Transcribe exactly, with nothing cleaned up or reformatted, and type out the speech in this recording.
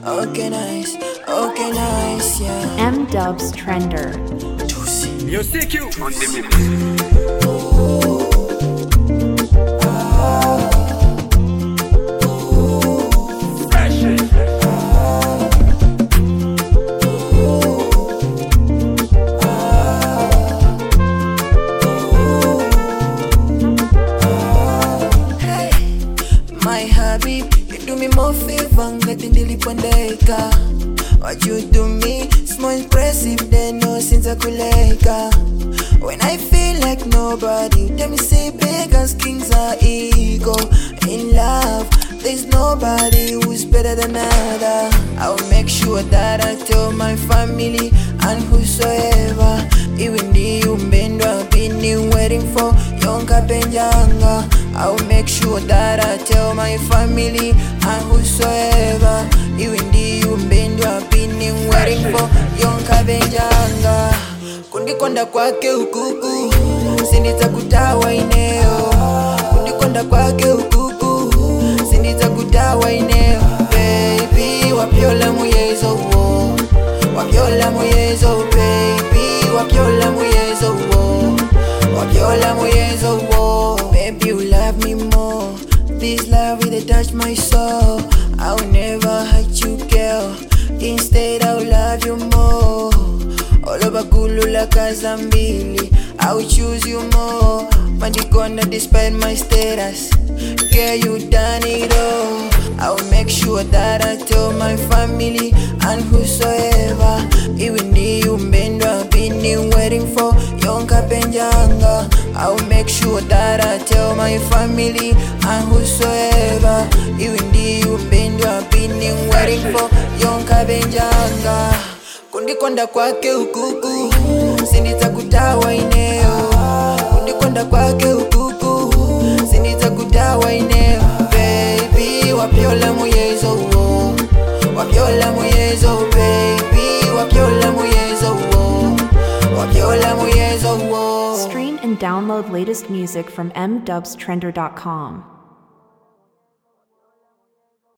Okay, nice. Okay, nice, yeah. M Dubs Trender. Yo, C Q on the mix. More favor, ngati ndilipondeka. What you do me, it's more impressive than no since I kuleka. When I feel like nobody, tell me say beggars, kings are ego. In love, there's nobody who's better than another. I'll make sure that I tell my family and whosoever. Even the umbendo I've been waiting for, Yonka Benjanga. I'll make sure that I tell my family and whosoever. Even the umbendo I've been waiting for, Yonka Benjanga. Kundikonda kwake ukuku, sinita kutawa ineo. Kundikonda kwake ukuku, sinita kutawa ineo. Baby, wapyola muyezo wo, wapyola muyezo baby, wapyola muyezo wo, wapyola muyezo wo. Baby, you love me more. This love really touch my soul. I'll never hurt you, girl. Instead, I'll love you more. All over kulula kazambili, I'll choose you more. Mandikona despite my status, girl, you done it all. I'll make sure that I tell my family and whosoever. Even the umbendo I've been waiting for, Yonka Benjanga. I'll make sure that I tell my family and whosoever. Even the umbendo I've been waiting for, Yonka Benjanga. Kundikonda kwake ukuku, sinita kutawa ineo. Kundikonda kwake ukuku, sinita kutawa ineo. Baby, wapyola muyezo wo, wapyola muyezo baby, wapyola muyezo wo, wapyola muyezo wo. Stream and download latest music from m dubs trender dot com.